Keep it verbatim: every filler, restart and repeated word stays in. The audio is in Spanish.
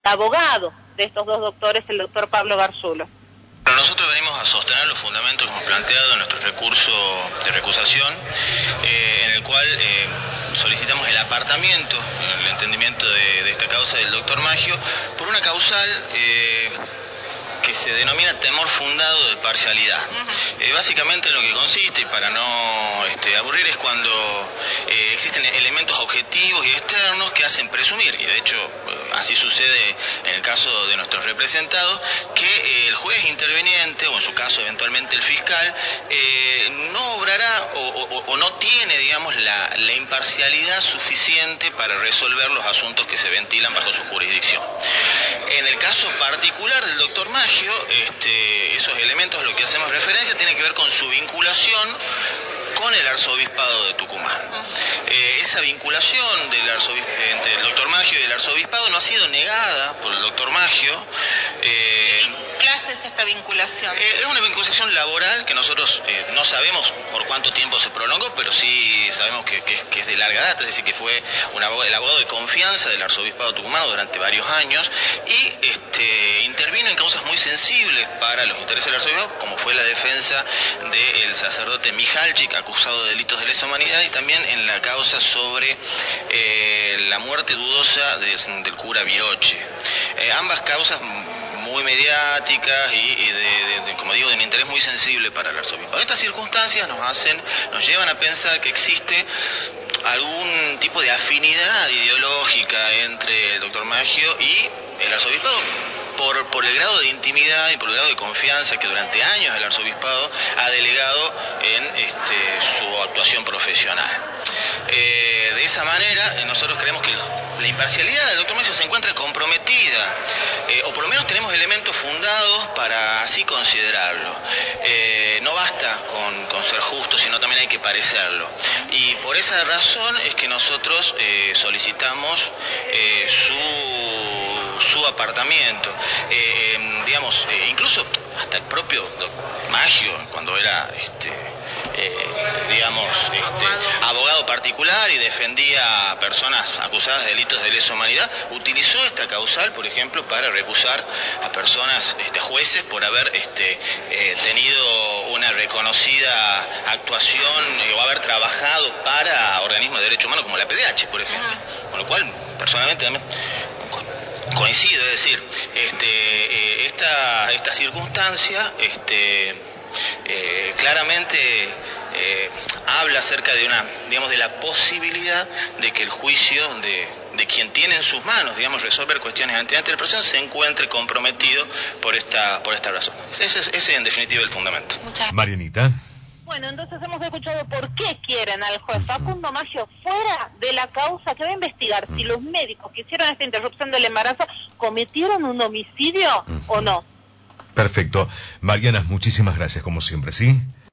abogado de estos dos doctores, el doctor Pablo Garzulo. Nosotros venimos a sostener los fundamentos que hemos planteado en nuestro recurso de recusación, eh, en el cual eh, solicitamos el apartamiento, el entendimiento de, de esta causa del doctor Maggio, por una causal eh, que se denomina temor fundado de parcialidad. Uh-huh. Eh, básicamente en lo que consiste, y para no este, aburrir, es cuando eh, existen elementos objetivos y externos que hacen presumir, y de hecho eh, así sucede en el caso de nuestros representados, que eh, el juez interveniente, o en su caso eventualmente el fiscal, eh, no obrará o, o, o no tiene, digamos, la, la imparcialidad suficiente para resolver los asuntos que se ventilan bajo su jurisdicción. En el caso particular del doctor Maggio, este, esos elementos a los que hacemos referencia tienen que ver con su vinculación con el arzobispado de Tucumán. Eh, esa vinculación del entre el doctor Maggio y el arzobispado no ha sido negada por el doctor Maggio. Eh, ¿Qué clase es esta vinculación? Eh, es una vinculación laboral que nosotros eh, no sabemos por cuánto tiempo se prolongó, pero sí sabemos que, que, que es de larga data, es decir, que fue un abogado, el abogado de confianza del arzobispado tucumano durante varios años, y este, intervino en causas muy sensibles para los intereses del arzobispado, como fue la defensa del sacerdote Michalczyk, acusado de delitos de lesa humanidad, y también en la causa sobre eh, la muerte dudosa de, del cura Viroche. Eh, ambas causas muy mediáticas y, y de, de, de, como digo, de un interés muy sensible para el arzobispado. Estas circunstancias nos hacen, nos llevan a pensar que existe algún tipo de afinidad ideológica entre el doctor Maggio y el arzobispado, por, por el grado de intimidad y por el grado de confianza que durante años el arzobispado ha delegado en este, su actuación profesional. Eh, de esa manera, nosotros creemos que la imparcialidad del doctor Maggio se encuentra comprometida, eh, o por lo menos tenemos elementos fundados para así considerarlo. Eh, no basta con, con ser justo, sino también hay que parecerlo. Y por esa razón es que nosotros eh, solicitamos eh, su, su apartamiento. Eh, eh, digamos, eh, incluso hasta el propio Maggio, cuando era este, eh, digamos, este, abogado. abogado particular y defendía a personas acusadas de delitos de lesa humanidad, utilizó esta causal, por ejemplo, para recusar a personas, este, jueces, por haber este, eh, tenido una reconocida actuación eh, o haber trabajado para organismos de derechos humanos como la P D H, por ejemplo. Uh-huh. Con lo cual, personalmente también coincido, es decir, este, eh, esta, esta circunstancia este, eh, claramente eh, habla acerca de una, digamos, de la posibilidad de que el juicio de, de quien tiene en sus manos, digamos, resolver cuestiones antecedentes del proceso se encuentre comprometido por esta, por esta razón. Ese es, ese es en definitiva el fundamento. Muchas Marianita. Bueno, entonces hemos escuchado por qué quieren al juez Facundo Maggio fuera de la causa que va a investigar si los médicos que hicieron esta interrupción del embarazo cometieron un homicidio uh-huh. o no. Perfecto. Mariana, muchísimas gracias como siempre, ¿sí?